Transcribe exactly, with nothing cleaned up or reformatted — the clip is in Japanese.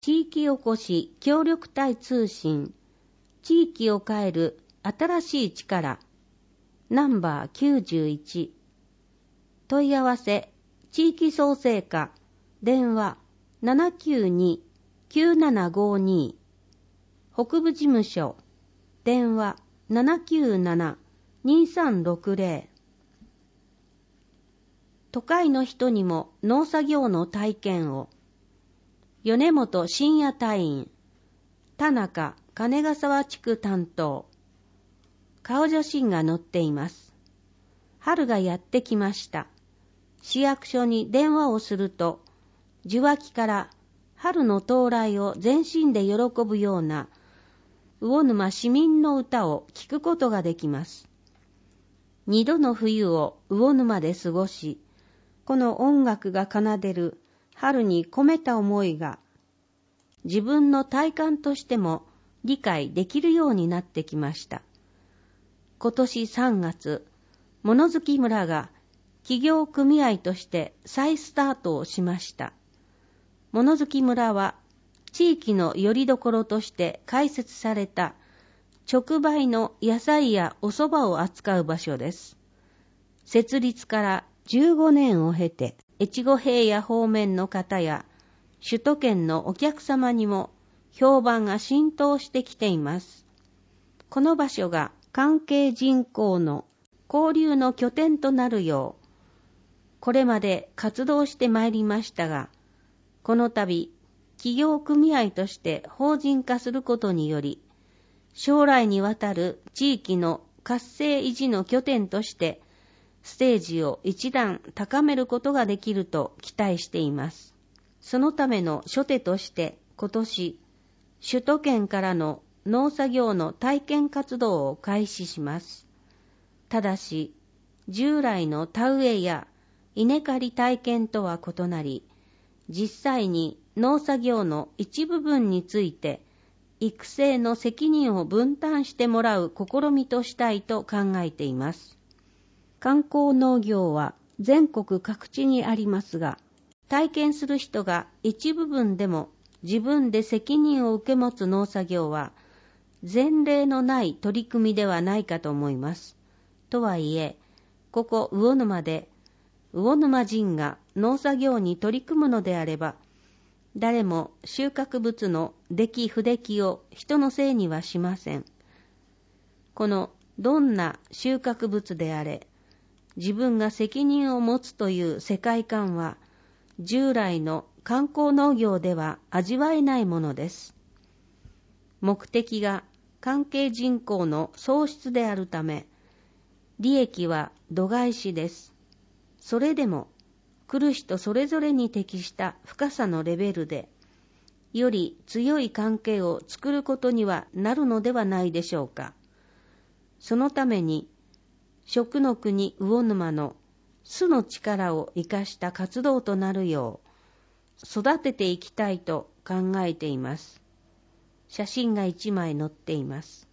地域おこし協力隊通信、地域を変える新しい力、ナンバーきゅうじゅういち、問い合わせ、地域創生課、電話 ななきゅうに きゅうななごに、北部事務所、電話 ななきゅうなな にさんろくぜろ。都会の人にも農作業の体験を。米本深夜隊員、田中金ヶ沢地区担当。顔写真が載っています。春がやってきました。市役所に電話をすると、受話器から春の到来を全身で喜ぶような魚沼市民の歌を聞くことができます。二度の冬を魚沼で過ごし、この音楽が奏でる春に込めた思いが自分の体感としても理解できるようになってきました。今年さんがつ、物好き村が企業組合として再スタートをしました。物好き村は地域の拠り所として開設された直売の野菜やお蕎麦を扱う場所です。設立からじゅうごねんを経て、越後平野方面の方や首都圏のお客様にも評判が浸透してきています。この場所が関係人口の交流の拠点となるよう、これまで活動してまいりましたが、この度、企業組合として法人化することにより、将来にわたる地域の活性維持の拠点として、ステージを一段高めることができると期待しています。そのための初手として今年、首都圏からの農作業の体験活動を開始します。ただし、従来の田植えや稲刈り体験とは異なり、実際に農作業の一部分について、育成の責任を分担してもらう試みとしたいと考えています。観光農業は全国各地にありますが、体験する人が一部分でも自分で責任を受け持つ農作業は前例のない取り組みではないかと思います。とはいえ、ここ魚沼で魚沼人が農作業に取り組むのであれば、誰も収穫物の出来不出来を人のせいにはしません。このどんな収穫物であれ、自分が責任を持つという世界観は、従来の観光農業では味わえないものです。目的が関係人口の創出であるため、利益は度外視です。それでも、来る人それぞれに適した深さのレベルで、より強い関係を作ることにはなるのではないでしょうか。そのために、食の国魚沼の巣の力を生かした活動となるよう育てていきたいと考えています。写真が一枚載っています。